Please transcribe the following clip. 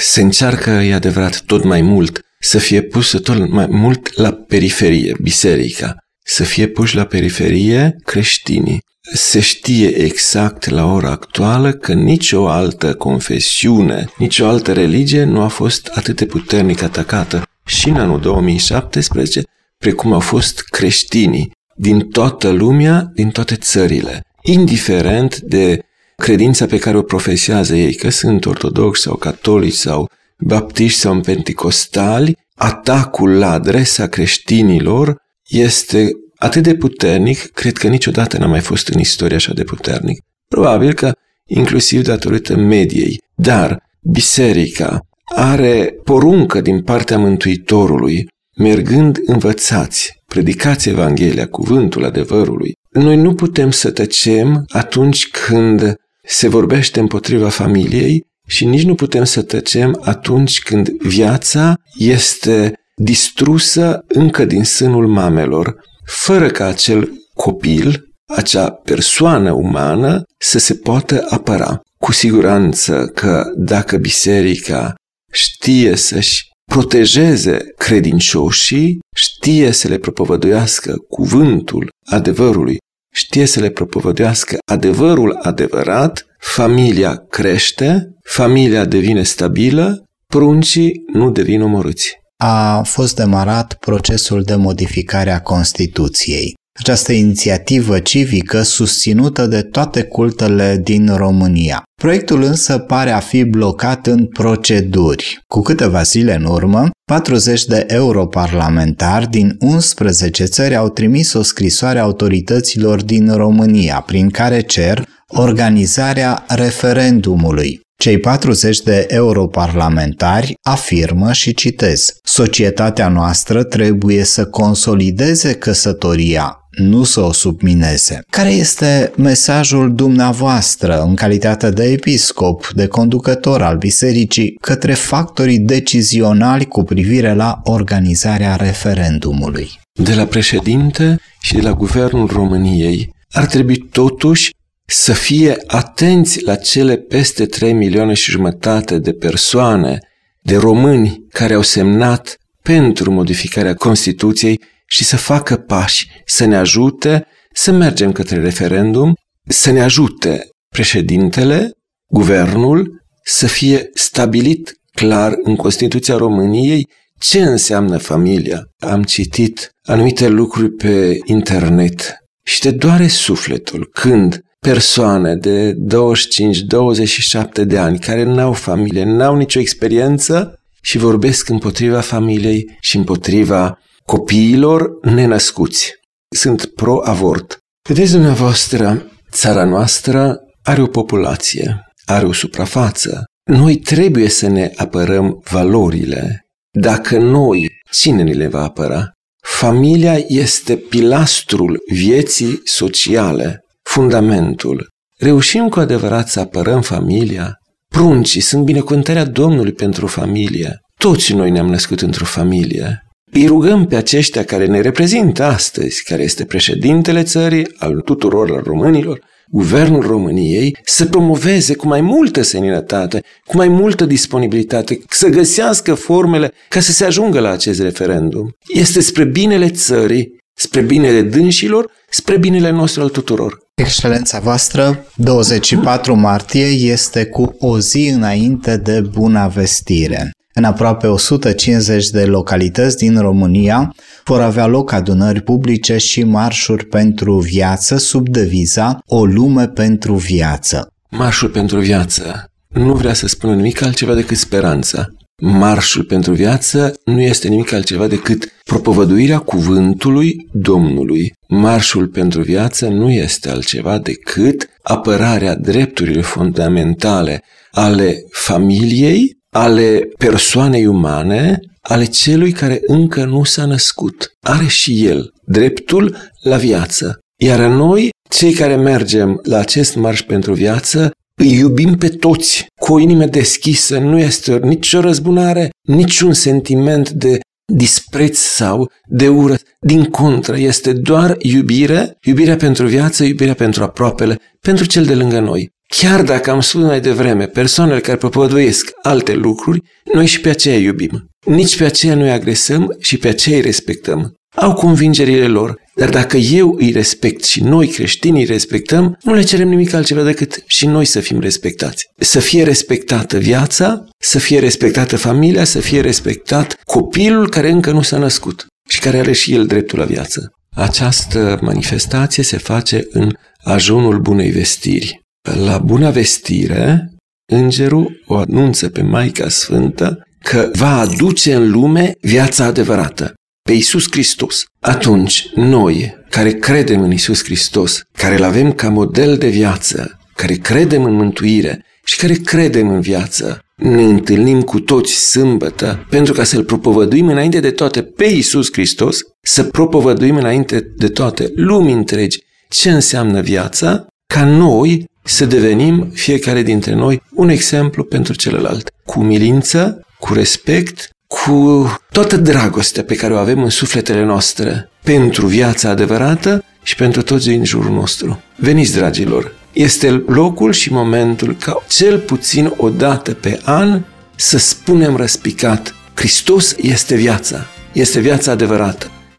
se încearcă, e adevărat, tot mai mult să fie pusă tot mai mult la periferie, biserica, să fie puși la periferie creștinii. Se știe exact la ora actuală că nicio altă confesiune, nicio altă religie nu a fost atât de puternic atacată și în anul 2017, precum au fost creștinii din toată lumea, din toate țările, indiferent de credința pe care o profesează ei, că sunt ortodoxi sau catolici sau baptiști sau penticostali, atacul la adresa creștinilor este atât de puternic, cred că niciodată n-a mai fost în istorie așa de puternic. Probabil că inclusiv datorită mediei. Dar biserica are poruncă din partea Mântuitorului, mergând învățați, predicați Evanghelia, cuvântul adevărului. Noi nu putem să tăcem atunci când se vorbește împotriva familiei și nici nu putem să tăcem atunci când viața este distrusă încă din sânul mamelor, fără ca acel copil, acea persoană umană, să se poată apăra. Cu siguranță că dacă biserica știe să-și protejeze credincioșii, știe să le propovăduiască cuvântul adevărului, știe să le propovăduiască adevărul adevărat, familia crește, familia devine stabilă, pruncii nu devin omorâți. A fost demarat procesul de modificare a Constituției. Această inițiativă civică susținută de toate cultele din România. Proiectul însă pare a fi blocat în proceduri. Cu câteva zile în urmă, 40 de europarlamentari din 11 țări au trimis o scrisoare autorităților din România, prin care cer organizarea referendumului. Cei 40 de europarlamentari afirmă și citez: societatea noastră trebuie să consolideze căsătoria, nu să o submineze. Care este mesajul dumneavoastră în calitate de episcop, de conducător al bisericii, către factorii decizionali cu privire la organizarea referendumului? De la președinte și de la Guvernul României ar trebui totuși să fie atenți la cele peste 3,5 milioane de persoane, de români care au semnat pentru modificarea Constituției și să facă pași, să ne ajute să mergem către referendum, să ne ajute președintele, guvernul, să fie stabilit clar în Constituția României ce înseamnă familia. Am citit anumite lucruri pe internet și te doare sufletul când persoane de 25-27 de ani care n-au familie, n-au nicio experiență și vorbesc împotriva familiei și împotriva copiilor nenăscuți. Sunt pro-avort. Vedeți dumneavoastră, țara noastră are o populație, are o suprafață. Noi trebuie să ne apărăm valorile. Dacă noi, cine ne le va apăra? Familia este pilastrul vieții sociale, fundamentul. Reușim cu adevărat să apărăm familia? Pruncii sunt binecuvântarea Domnului pentru familie. Toți noi ne-am născut într-o familie. Îi rugăm pe aceștia care ne reprezintă astăzi, care este președintele țării, al tuturor românilor, Guvernul României, să promoveze cu mai multă seninătate, cu mai multă disponibilitate, să găsească formele ca să se ajungă la acest referendum. Este spre binele țării, spre binele dânșilor, spre binele nostru al tuturor. Excelența voastră, 24 martie este cu o zi înainte de Buna Vestire. În aproape 150 de localități din România vor avea loc adunări publice și marșuri pentru viață sub deviza O lume pentru viață. Marșul pentru viață nu vrea să spună nimic altceva decât speranța. Marșul pentru viață nu este nimic altceva decât propovăduirea cuvântului Domnului. Marșul pentru viață nu este altceva decât apărarea drepturilor fundamentale ale familiei, ale persoanei umane, ale celui care încă nu s-a născut. Are și el dreptul la viață. Iar noi, cei care mergem la acest marș pentru viață, îi iubim pe toți cu o inimă deschisă, nu este nicio răzbunare, niciun sentiment de dispreț sau de ură. Din contră, este doar iubire, iubirea pentru viață, iubirea pentru aproapele, pentru cel de lângă noi. Chiar dacă am spus mai devreme, persoanele care propovăduiesc alte lucruri, noi și pe aceea iubim. Nici pe aceea nu îi agresăm și pe aceea îi respectăm. Au convingerile lor, dar dacă eu îi respect și noi creștinii îi respectăm, nu le cerem nimic altceva decât și noi să fim respectați. Să fie respectată viața, să fie respectată familia, să fie respectat copilul care încă nu s-a născut și care are și el dreptul la viață. Această manifestație se face în ajunul Bunei Vestiri. La Buna Vestire, îngerul o anunță pe Maica Sfântă că va aduce în lume viața adevărată, pe Iisus Hristos. Atunci, noi, care credem în Iisus Hristos, care îl avem ca model de viață, care credem în mântuire și care credem în viață, ne întâlnim cu toți sâmbătă pentru ca să-L propovăduim înainte de toate pe Iisus Hristos, să propovăduim înainte de toate lumii întregi ce înseamnă viața, ca noi să devenim, fiecare dintre noi, un exemplu pentru celălalt. Cu umilință, cu respect, cu toată dragostea pe care o avem în sufletele noastre pentru viața adevărată și pentru toți din jurul nostru. Veniți, dragilor! Este locul și momentul ca cel puțin o dată pe an să spunem răspicat: Hristos este viața adevărată.